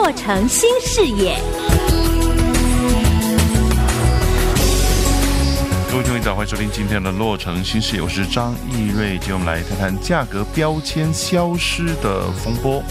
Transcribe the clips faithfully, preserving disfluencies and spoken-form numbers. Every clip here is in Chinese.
洛城新视野。 各位听众早，欢迎收听今天的洛城新视野，我是张义瑞，今天我们来谈谈价格标签消失的风波。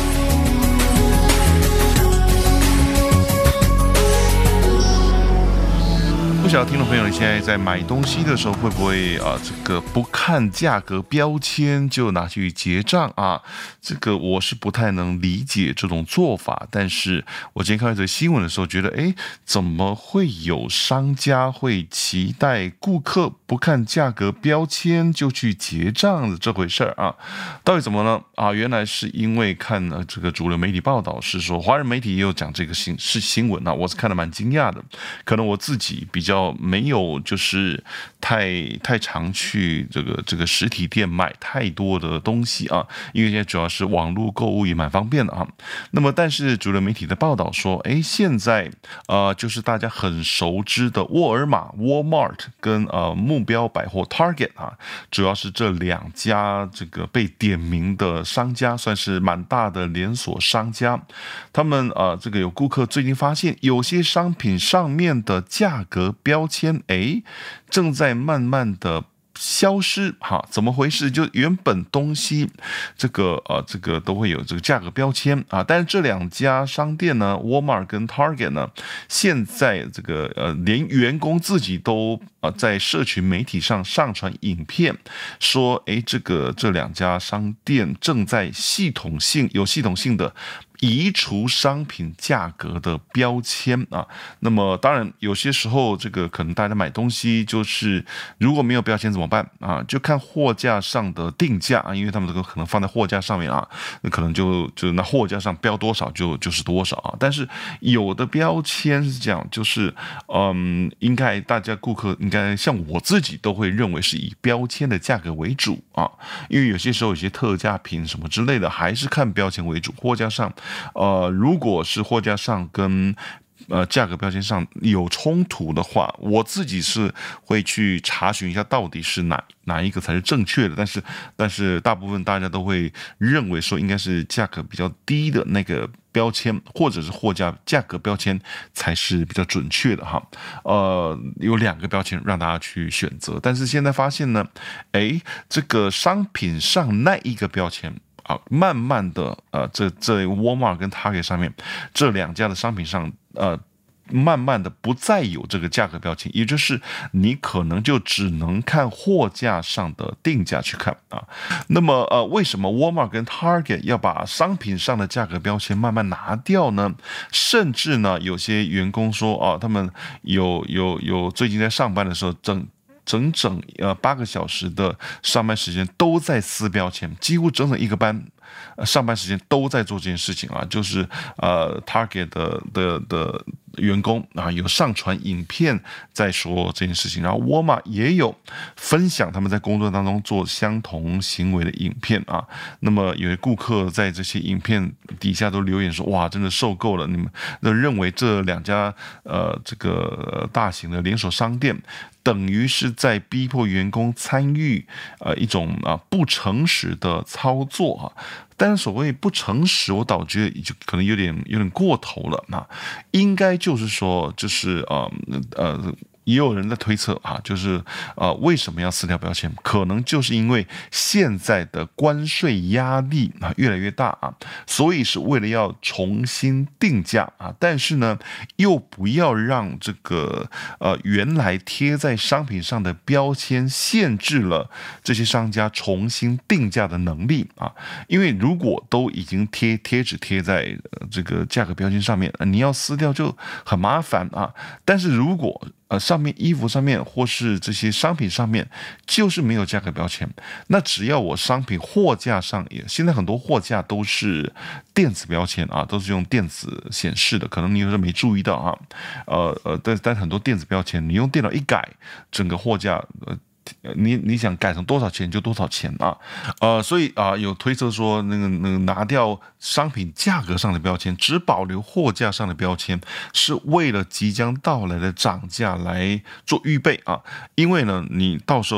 不晓得听众朋友，你现在在买东西的时候会不会啊、呃，这个不看价格标签就拿去结账啊？这个我是不太能理解这种做法。但是我今天看到这个新闻的时候，觉得哎，怎么会有商家会期待顾客不看价格标签就去结账的这回事儿啊？到底怎么呢？啊，原来是因为看了这个主流媒体报道，是说华人媒体也有讲这个新是新闻啊，我是看得蛮惊讶的。可能我自己比较。没有就是太太常去这个这个实体店买太多的东西啊，因为现在主要是网络购物也蛮方便的啊。那么，但是主流媒体的报道说，哎，现在呃就是大家很熟知的沃尔玛 （Walmart） 跟呃目标百货 （Target） 啊，主要是这两家这个被点名的商家，算是蛮大的连锁商家。他们呃这个有顾客最近发现，有些商品上面的价格标签，哎，正在慢慢的消失哈，怎么回事？就原本东西这个呃这个都会有这个价格标签啊，但是这两家商店呢 ，Walmart 跟 Target 呢，现在这个呃连员工自己都呃在社群媒体上上传影片，说哎这个这两家商店正在系统性有系统性的。移除商品价格的标签啊，那么当然有些时候这个可能大家买东西就是如果没有标签怎么办啊？就看货架上的定价啊，因为他们这个可能放在货架上面啊，那可能就就那货架上标多少就就是多少啊。但是有的标签是这样，就是嗯，应该大家顾客应该像我自己都会认为是以标签的价格为主啊，因为有些时候有些特价品什么之类的还是看标签为主，货架上。呃，如果是货架上跟呃价格标签上有冲突的话，我自己是会去查询一下到底是哪哪一个才是正确的。但是但是大部分大家都会认为说应该是价格比较低的那个标签，或者是货架价格标签才是比较准确的哈。呃，有两个标签让大家去选择，但是现在发现呢，哎，这个商品上那一个标签。啊，慢慢的，呃，这这 Walmart 跟 Target 上面这两家的商品上，呃，慢慢的不再有这个价格标签，也就是你可能就只能看货架上的定价去看啊。那么，呃，为什么 Walmart 跟 Target 要把商品上的价格标签慢慢拿掉呢？甚至呢，有些员工说，啊，他们有有有最近在上班的时候正。整整呃八个小时的上班时间都在撕标签，几乎整整一个班。呃、上班时间都在做这件事情啊，就是呃 Target 的的的员工啊有上传影片在说这件事情，然后沃尔玛也有分享他们在工作当中做相同行为的影片啊。那么有些顾客在这些影片底下都留言说：“哇，真的受够了！你们都认为这两家呃这个大型的连锁商店。”等于是在逼迫员工参与呃一种啊不诚实的操作啊，但是所谓不诚实，我倒觉得就可能有点有点过头了啊，应该就是说就是呃呃。也有人在推测啊，就是呃为什么要撕掉标签？可能就是因为现在的关税压力啊越来越大啊，所以是为了要重新定价啊，但是呢又不要让这个呃原来贴在商品上的标签限制了这些商家重新定价的能力啊，因为如果都已经贴贴纸贴在、呃、这个价格标签上面，呃、你要撕掉就很麻烦啊。但是如果呃，上面衣服上面或是这些商品上面就是没有价格标签，那只要我商品货架上也，现在很多货架都是电子标签啊，都是用电子显示的，可能你有时候没注意到啊，呃呃，但但很多电子标签，你用电脑一改，整个货架呃。你你想改成多少钱就多少钱啊，呃，所以啊、呃，有推测说那个那个拿掉商品价格上的标签，只保留货架上的标签，是为了即将到来的涨价来做预备啊，因为呢，你到时候。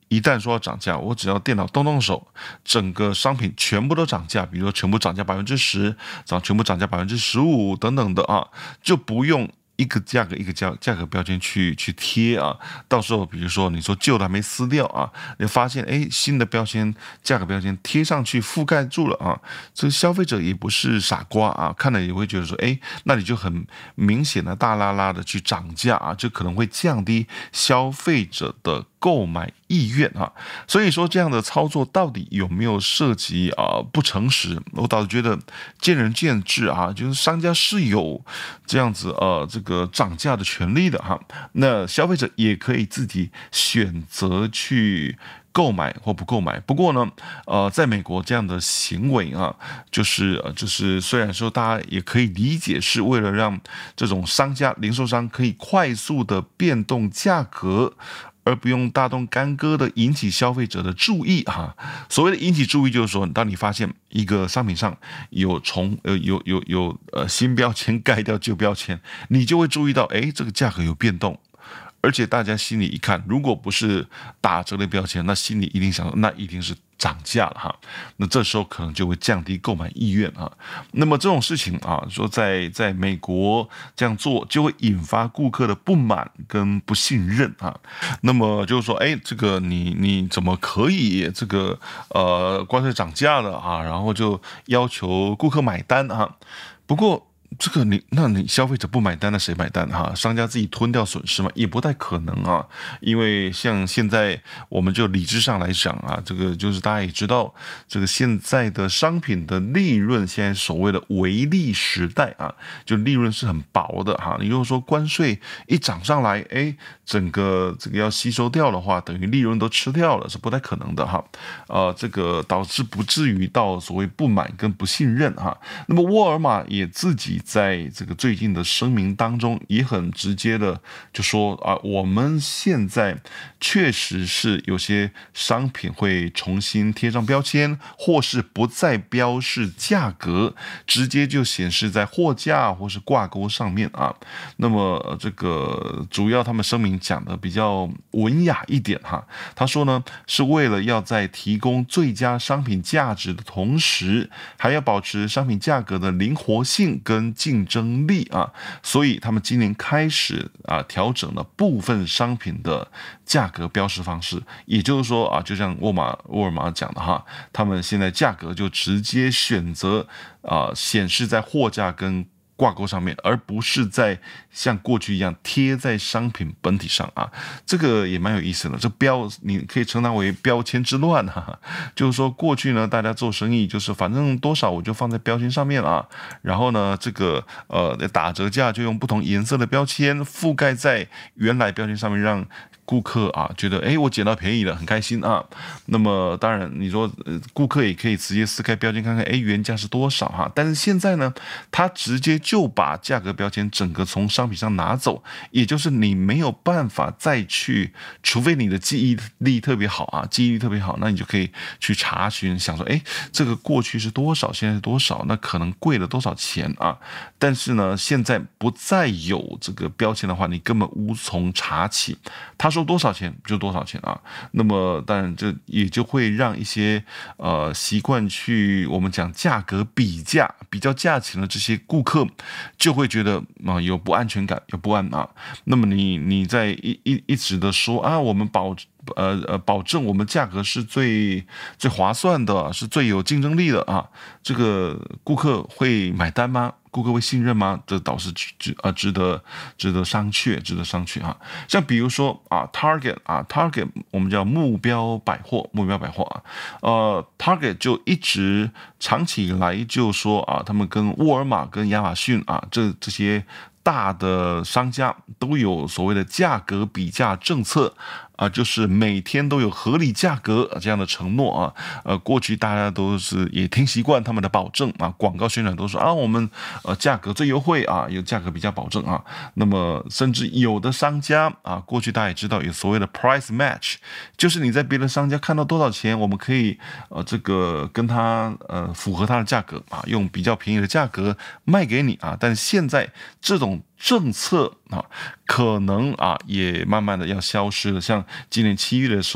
一旦说要涨价，我只要电脑动动手，整个商品全部都涨价，比如说全部涨价百分之十，涨全部涨价百分之十五等等的啊，就不用一个价格一个价价格标签去去贴啊，到时候比如说你说旧的还没撕掉啊，你发现哎新的标签价格标签贴上去覆盖住了啊，这消费者也不是傻瓜啊，看了也会觉得说哎，那你就很明显的大拉拉的去涨价啊，这可能会降低消费者的购买意愿啊，所以说这样的操作到底有没有涉及啊不诚实？我倒是觉得见仁见智啊，就是商家是有这样子呃这个涨价的权利的哈，那消费者也可以自己选择去购买或不购买。不过呢，呃，在美国这样的行为啊，就是呃就是虽然说大家也可以理解是为了让这种商家、零售商可以快速的变动价格。而不用大动干戈的引起消费者的注意哈。所谓的引起注意，就是说，当你发现一个商品上有重呃有有有呃新标签盖掉旧标签，你就会注意到，哎，这个价格有变动。而且大家心里一看，如果不是打折的标签，那心里一定想说，那一定是涨价了哈。那这时候可能就会降低购买意愿啊。那么这种事情啊，说在在美国这样做，就会引发顾客的不满跟不信任啊。那么就是说，哎，这个你你怎么可以这个呃关税涨价了啊？然后就要求顾客买单啊。不过。这个你，那你消费者不买单，那谁买单哈？商家自己吞掉损失吗？也不太可能啊，因为像现在我们就理智上来讲啊，这个就是大家也知道，这个现在的商品的利润，现在所谓的微利时代啊，就利润是很薄的哈。你如果说关税一涨上来，哎，整个这个要吸收掉的话，等于利润都吃掉了，是不太可能的哈。呃，这个导致不至于到所谓不满跟不信任哈。那么沃尔玛也自己。在这个最近的声明当中，也很直接的就说啊，我们现在确实是有些商品会重新贴上标签，或是不再标示价格，直接就显示在货架或是挂钩上面啊。那么这个主要他们声明讲的比较文雅一点哈，他说呢，是为了要在提供最佳商品价值的同时，还要保持商品价格的灵活性跟竞争力啊，所以他们今年开始啊调整了部分商品的价格标识方式，也就是说啊，就像沃尔玛沃尔玛讲的哈，他们现在价格就直接选择啊显示在货架跟挂钩上面，而不是在像过去一样贴在商品本体上啊，这个也蛮有意思的。这标你可以称它为标签之乱哈、啊，就是说过去呢，大家做生意就是反正多少我就放在标签上面啊，然后呢，这个呃打折价就用不同颜色的标签覆盖在原来标签上面，让顾客啊觉得哎我捡到便宜了，很开心啊。那么当然你说、呃、顾客也可以直接撕开标签看看，哎原价是多少哈、啊，但是现在呢，他直接就把价格标签整个从商品上拿走，也就是你没有办法再去，除非你的记忆力特别好啊，记忆力特别好，那你就可以去查询，想说，哎，这个过去是多少，现在是多少，那可能贵了多少钱啊？但是呢，现在不再有这个标签的话，你根本无从查起。他说多少钱就多少钱啊。那么当然，这也就会让一些呃习惯去我们讲价格比价、比较价钱的这些顾客。就会觉得啊、呃、有不安全感，有不安啊。那么你你在一一一直的说啊，我们保呃呃保证我们价格是最最划算的，是最有竞争力的啊，这个顾客会买单吗？顾客会信任吗？这倒是值啊值得值得商榷，值得商榷哈。像比如说啊 ，Target 啊 ，Target 我们叫目标百货，目标百货啊，呃，Target 就一直长期以来就说啊，他们跟沃尔玛、跟亚马逊啊，这这些大的商家都有所谓的价格比价政策。啊，就是每天都有合理价格这样的承诺啊，呃，过去大家都是也听习惯他们的保证啊，广告宣传都说啊，我们呃价格最优惠啊，有价格比价保证啊，那么甚至有的商家啊，过去大家也知道有所谓的 price match， 就是你在别的商家看到多少钱，我们可以呃这个跟他呃符合他的价格啊，用比较便宜的价格卖给你啊，但是现在这种政策啊，可能啊也慢慢的要消失了。像今年七月的时候，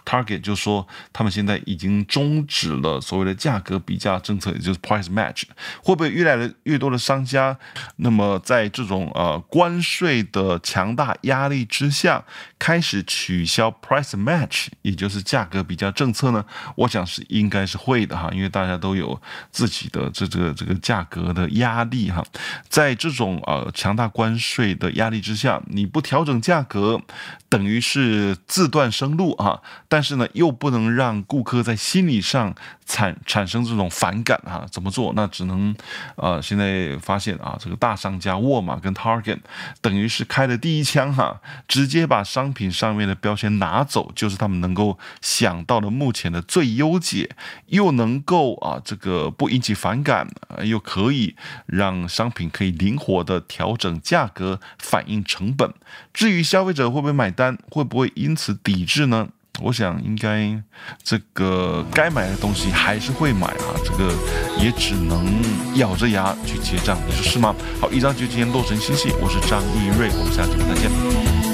Target 就说他们现在已经终止了所谓的价格比价政策，也就是 price match。会不会越来越多的商家，那么在这种呃关税的强大压力之下，开始取消 price match， 也就是价格比价政策呢？我想是应该是会的哈，因为大家都有自己的这这个这个价格的压力哈。在这种呃强大关税的压力之下，你不调整价格，等于是自断生路啊。但是呢，又不能让顾客在心理上产产生这种反感哈。怎么做？那只能呃，现在发现啊，这个大商家沃尔玛跟 Target 等于是开了第一枪哈，直接把商品上面的标签拿走，就是他们能够想到的目前的最优解，又能够啊这个不引起反感，又可以让商品可以灵活的调整价格，反映成本。至于消费者会不会买单，会不会因此抵制呢？我想应该这个该买的东西还是会买啊，这个也只能咬着牙去结账，你说是吗？好，以上就是今天洛神星系，我是张一瑞，我们下期再见。